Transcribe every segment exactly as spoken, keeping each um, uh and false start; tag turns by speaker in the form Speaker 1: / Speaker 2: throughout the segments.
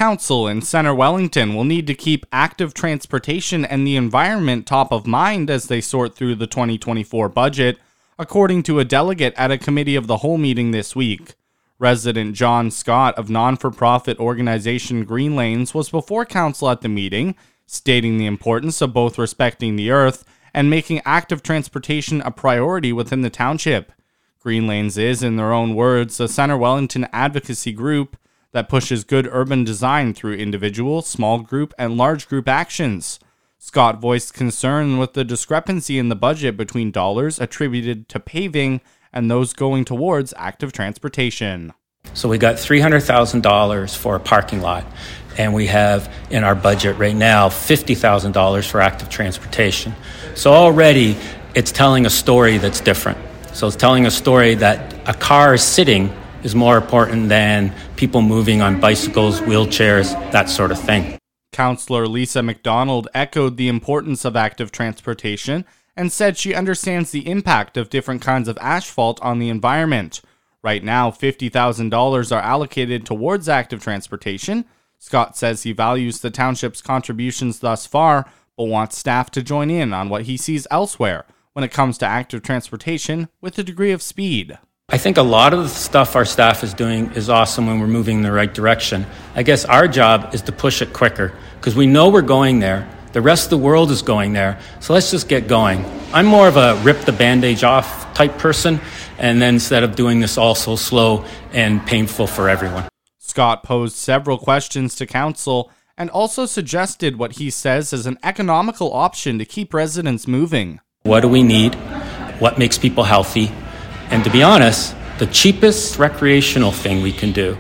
Speaker 1: Council in Centre Wellington will need to keep active transportation and the environment top of mind as they sort through the twenty twenty-four budget, according to a delegate at a Committee of the Whole meeting this week. Resident John Scott of non-for-profit organization Green Lanes was before council at the meeting, stating the importance of both respecting the earth and making active transportation a priority within the township. Green Lanes is, in their own words, a Centre Wellington advocacy group that pushes good urban design through individual, small group, and large group actions. Scott voiced concern with the discrepancy in the budget between dollars attributed to paving and those going towards active transportation.
Speaker 2: So we got three hundred thousand dollars for a parking lot, and we have in our budget right now fifty thousand dollars for active transportation. So already it's telling a story that's different. So it's telling a story that a car sitting is more important than people moving on bicycles, wheelchairs, that sort of thing.
Speaker 1: Councillor Lisa McDonald echoed the importance of active transportation and said she understands the impact of different kinds of asphalt on the environment. Right now, fifty thousand dollars are allocated towards active transportation. Scott says he values the township's contributions thus far, but wants staff to join in on what he sees elsewhere when it comes to active transportation with a degree of speed.
Speaker 2: I think a lot of the stuff our staff is doing is awesome when we're moving in the right direction. I guess our job is to push it quicker because we know we're going there. The rest of the world is going there. So let's just get going. I'm more of a rip the bandage off type person, and then instead of doing this all so slow and painful for everyone.
Speaker 1: Scott posed several questions to council and also suggested what he says is an economical option to keep residents moving.
Speaker 2: What do we need? What makes people healthy? And to be honest, the cheapest recreational thing we can do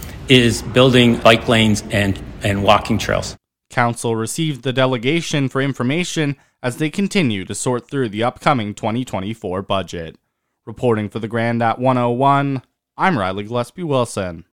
Speaker 2: is building bike lanes and, and walking trails.
Speaker 1: Council received the delegation for information as they continue to sort through the upcoming twenty twenty-four budget. Reporting for the Grand at one oh one, I'm Riley Gillespie Wilson.